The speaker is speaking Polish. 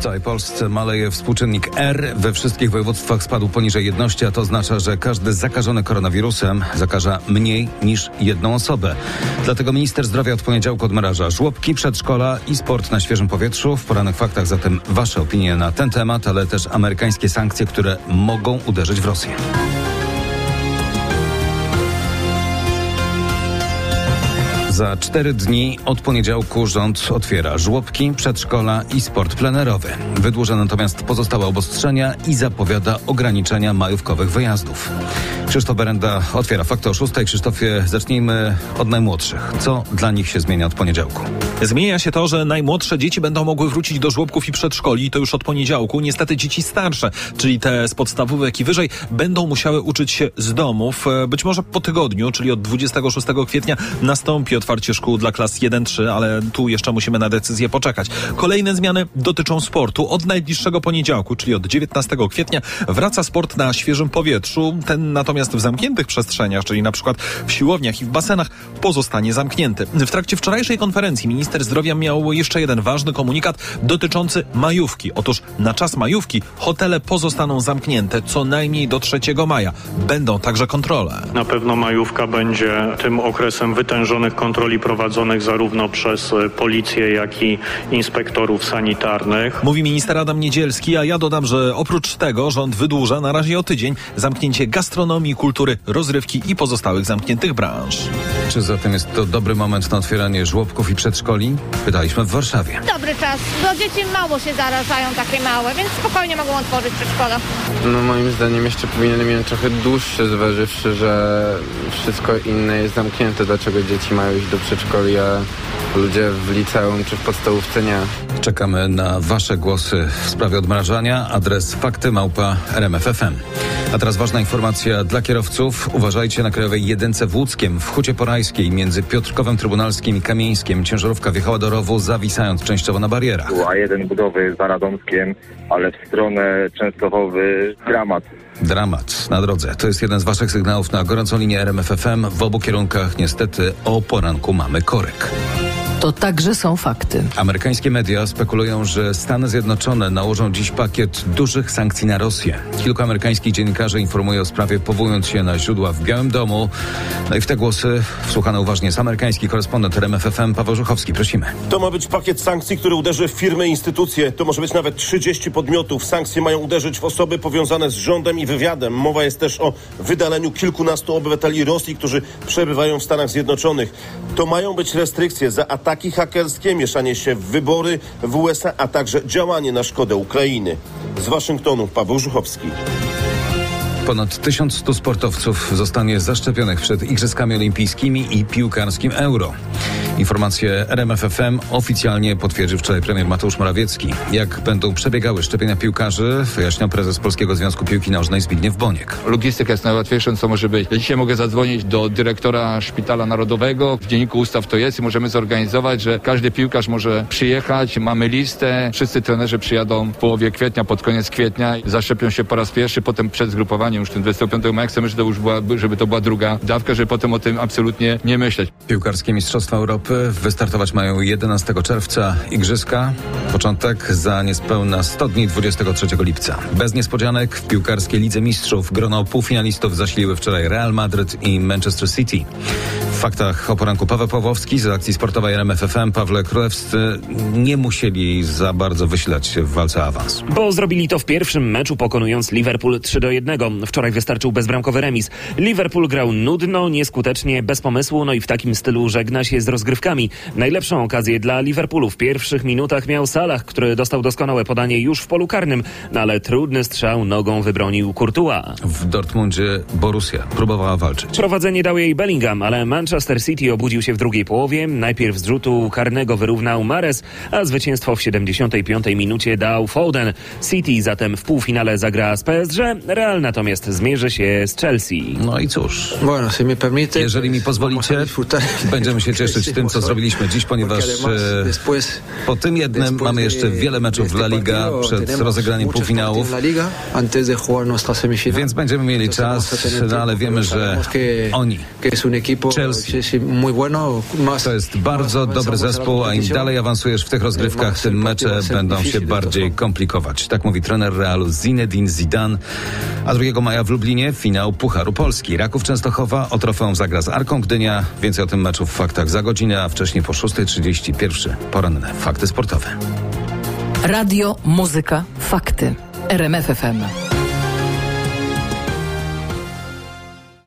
całej Polsce maleje współczynnik R. We wszystkich województwach spadł poniżej 1, a to oznacza, że każdy zakażony koronawirusem zakaża mniej niż jedną osobę. Dlatego minister zdrowia od poniedziałku odmraża żłobki, przedszkola i sport na świeżym powietrzu. W porannych faktach zatem wasze opinie na ten temat, ale też amerykańskie sankcje, które mogą uderzyć w Rosję. Za 4 dni od poniedziałku rząd otwiera żłobki, przedszkola i sport plenerowy. Wydłuża natomiast pozostałe obostrzenia i zapowiada ograniczenia majówkowych wyjazdów. Krzysztof Berenda otwiera fakty o 6. Krzysztofie, zacznijmy od najmłodszych. Co dla nich się zmienia od poniedziałku? Zmienia się to, że najmłodsze dzieci będą mogły wrócić do żłobków i przedszkoli i to już od poniedziałku. Niestety dzieci starsze, czyli te z podstawówek i wyżej, będą musiały uczyć się z domów. Być może po tygodniu, czyli od 26 kwietnia nastąpi otwarcie szkół dla klas 1-3, ale tu jeszcze musimy na decyzję poczekać. Kolejne zmiany dotyczą sportu. Od najbliższego poniedziałku, czyli od 19 kwietnia wraca sport na świeżym powietrzu. Ten natomiast w zamkniętych przestrzeniach, czyli na przykład w siłowniach i w basenach, pozostanie zamknięty. W trakcie wczorajszej konferencji minister zdrowia miał jeszcze jeden ważny komunikat dotyczący majówki. Otóż na czas majówki hotele pozostaną zamknięte co najmniej do 3 maja. Będą także kontrole. Na pewno majówka będzie tym okresem wytężonych kontroli prowadzonych zarówno przez policję, jak i inspektorów sanitarnych. Mówi minister Adam Niedzielski, a ja dodam, że oprócz tego rząd wydłuża na razie o tydzień zamknięcie gastronomii, kultury, rozrywki i pozostałych zamkniętych branż. Czy zatem jest to dobry moment na otwieranie żłobków i przedszkoli? Pytaliśmy w Warszawie. Dobry czas, bo dzieci mało się zarażają, takie małe, więc spokojnie mogą otworzyć przedszkola. No moim zdaniem jeszcze powinien mieć trochę dłuższe, zważywszy, że wszystko inne jest zamknięte. Dlaczego dzieci mają iść do przedszkoli, a ludzie w liceum czy w podstawówce nie? Czekamy na wasze głosy w sprawie odmrażania. Adres fakty@rmf.fm. A teraz ważna informacja dla kierowców. Uważajcie na Krajowej Jedynce w Łódzkiem. W Hucie Porajskiej między Piotrkowem Trybunalskim i Kamieńskiem ciężarówka wjechała do rowu, zawisając częściowo na barierach. A1 budowy za Radomskiem, ale w stronę Częstochowy Dramat na drodze. To jest jeden z waszych sygnałów na gorącą linię RMF FM. W obu kierunkach niestety o poranku mamy korek. To także są fakty. Amerykańskie media spekulują, że Stany Zjednoczone nałożą dziś pakiet dużych sankcji na Rosję. Kilku amerykańskich dziennikarzy informuje o sprawie, powołując się na źródła w Białym Domu. No i w te głosy wsłuchano uważnie jest amerykański korespondent RMF FM Paweł Żuchowski. Prosimy. To ma być pakiet sankcji, który uderzy w firmy i instytucje. To może być nawet 30 podmiotów. Sankcje mają uderzyć w osoby powiązane z rządem i wywiadem. Mowa jest też o wydaleniu kilkunastu obywateli Rosji, którzy przebywają w Stanach Zjednoczonych. To mają być restrykcje za ataki hakerskie, mieszanie się w wybory w USA, a także działanie na szkodę Ukrainy. Z Waszyngtonu Paweł Żuchowski. Ponad 1100 sportowców zostanie zaszczepionych przed Igrzyskami Olimpijskimi i piłkarskim Euro. Informacje RMF FM oficjalnie potwierdził wczoraj premier Mateusz Morawiecki. Jak będą przebiegały szczepienia piłkarzy, wyjaśniał prezes Polskiego Związku Piłki Nożnej Zbigniew Boniek. Logistyka jest najłatwiejszą, co może być. Ja dzisiaj mogę zadzwonić do dyrektora Szpitala Narodowego. W Dzienniku Ustaw to jest i możemy zorganizować, że każdy piłkarz może przyjechać. Mamy listę. Wszyscy trenerzy przyjadą w połowie kwietnia, pod koniec kwietnia. Zaszczepią się po raz pierwszy, potem przed zgrupowaniem już ten 25 maja. Chcemy, żeby to była druga dawka, żeby potem o tym absolutnie nie myśleć. Piłkarskie Mistrzostwa Europy wystartować mają 11 czerwca. Igrzyska. Początek za niespełna 100 dni 23 lipca. Bez niespodzianek w piłkarskiej Lidze Mistrzów grono półfinalistów zasiliły wczoraj Real Madryt i Manchester City. W faktach o poranku Paweł Pawłowski z redakcji sportowej RMF FM. Pawle, królewscy nie musieli za bardzo wysilać się w walce o awans. Bo zrobili to w pierwszym meczu, pokonując Liverpool 3-1. Wczoraj wystarczył bezbramkowy remis. Liverpool grał nudno, nieskutecznie, bez pomysłu, no i w takim stylu żegna się z rozgrywkami. Najlepszą okazję dla Liverpoolu w pierwszych minutach miał Salah, który dostał doskonałe podanie już w polu karnym, no ale trudny strzał nogą wybronił Courtois. W Dortmundzie Borussia próbowała walczyć. Prowadzenie dał jej Bellingham, ale Manchester City obudził się w drugiej połowie. Najpierw z rzutu karnego wyrównał Mahrez, a zwycięstwo w 75. minucie dał Foden. City zatem w półfinale zagra z PSG, Real natomiast zmierzy się z Chelsea. No i cóż, jeżeli mi pozwolicie, będziemy się cieszyć tym, co zrobiliśmy dziś, ponieważ po tym jednym mamy jeszcze wiele meczów w La Liga przed rozegraniem półfinałów, więc będziemy mieli czas, no ale wiemy, że oni, Chelsea, To jest bardzo dobry zespół, a im dalej awansujesz w tych rozgrywkach, tym mecze będą się bardziej komplikować. Tak mówi trener Realu Zinedine Zidane. A 2 maja w Lublinie finał Pucharu Polski. Raków Częstochowa o trofeum zagra z Arką Gdynia. Więcej o tym meczu w Faktach za godzinę, a wcześniej po 6:31 poranne Fakty sportowe. Radio, muzyka, fakty. RMF FM.